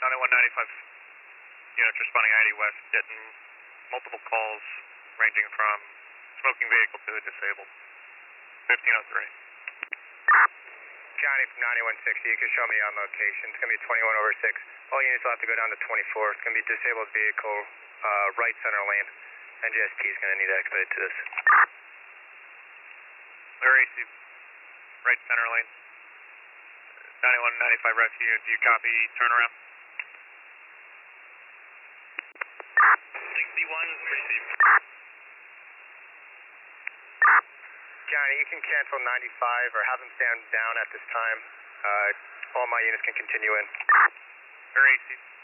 9195 units responding ID West, getting multiple calls ranging from smoking vehicle to disabled. 1503. Johnny from 9160, you can show me on location. It's going to be 21/6. All units will have to go down to 24. It's going to be disabled vehicle, right center lane. NGST is going to need to expedite to this. Clear AC, right center lane. 9195 rescue, do you copy turnaround? 61, received. Johnny, you can cancel 95 or have them stand down at this time. All my units can continue in. Clear AC.